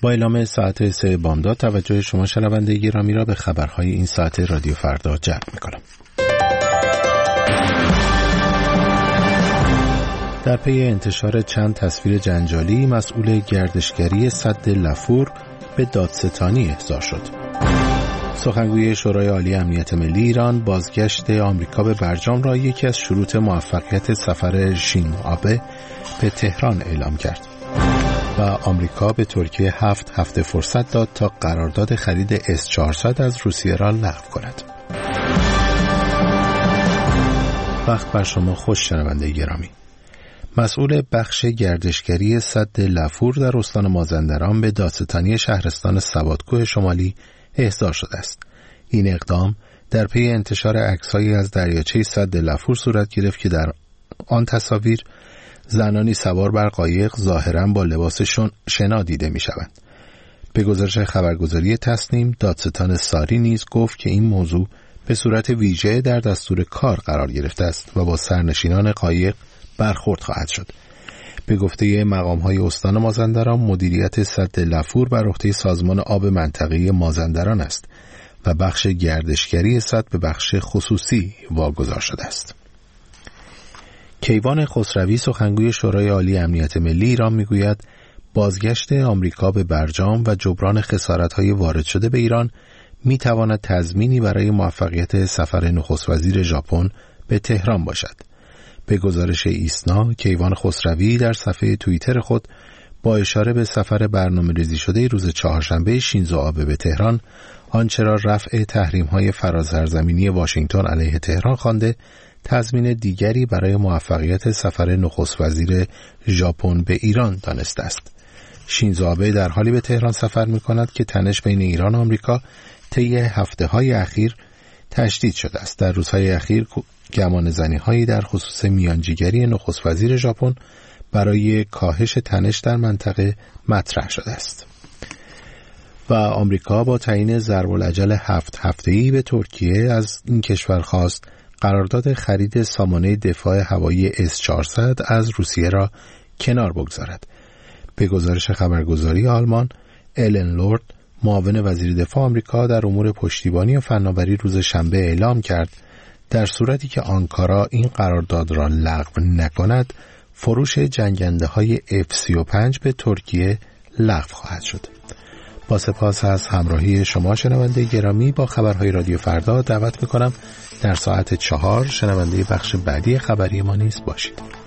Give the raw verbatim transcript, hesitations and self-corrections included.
با اعلام ساعت سه بامداد توجه شما شنونده گرامی را به خبرهای این ساعت رادیو فردا جلب می‌کنم. در پی انتشار چند تصویر جنجالی، مسئول گردشگری سد لفور به دادستانی احضار شد. سخنگوی شورای عالی امنیت ملی ایران بازگشت آمریکا به برجام را یکی از شروط موفقیت سفر شینزو آبه به تهران اعلام کرد و آمریکا به ترکیه هفت هفته فرصت داد تا قرارداد خرید اس چهارصد از روسیه را لغو کند. وقت بر شما خوش شنونده گرامی. مسئول بخش گردشگری سد لفور در استان مازندران به دادستانی شهرستان سوادکوه شمالی احضار شده است. این اقدام در پی انتشار عکس‌هایی از دریاچه سد لفور صورت گرفت که در آن تصاویر زنانی سوار بر قایق ظاهراً با لباس شنا دیده می‌شوند. به گزارش خبرگزاری تسنیم، دادستان ساری نیز گفت که این موضوع به صورت ویژه در دستور کار قرار گرفته است و با سرنشینان قایق برخورد خواهد شد. به گفته مقام‌های استان مازندران، مدیریت سد لفور بر عهده سازمان آب منطقه‌ای مازندران است و بخش گردشگری سد به بخش خصوصی واگذار شده است. کیوان خسروی سخنگوی شورای عالی امنیت ملی ایران میگوید بازگشت آمریکا به برجام و جبران خسارت‌های وارد شده به ایران میتواند تضمینی برای موفقیت سفر نخست وزیر ژاپن به تهران باشد. به گزارش ایسنا، کیوان خسروی در صفحه توییتر خود با اشاره به سفر برنامه‌ریزی شده روز چهارشنبه شینزو آبه به تهران، آنچه را رفع تحریم‌های فراسرزمینی واشنگتن علیه تهران خوانده، تضمین دیگری برای موفقیت سفر نخست وزیر ژاپن به ایران دانسته است. شینزو آبه در حالی به تهران سفر می‌کند که تنش بین ایران و آمریکا طی هفته‌های اخیر تشدید شده است. در روزهای اخیر گمانه‌زنی‌هایی در خصوص میانجیگری نخست وزیر ژاپن برای کاهش تنش در منطقه مطرح شده است. و آمریکا با تعیین ضرب‌الاجل هفت هفته‌ای به ترکیه از این کشور خواست قرارداد خرید سامانه دفاع هوایی اس چهارصد از روسیه را کنار بگذارد. به گزارش خبرگزاری آلمان، الن لورد معاون وزیر دفاع آمریکا در امور پشتیبانی و فناوری روز شنبه اعلام کرد در صورتی که آنکارا این قرارداد را لغو نکند، فروش جنگنده‌های اف سی و پنج به ترکیه لغو خواهد شد. با سپاس از همراهی شما شنونده گرامی، با خبرهای رادیو فردا دعوت می‌کنم در ساعت چهار شنونده بخش بعدی خبری ما نیز باشید.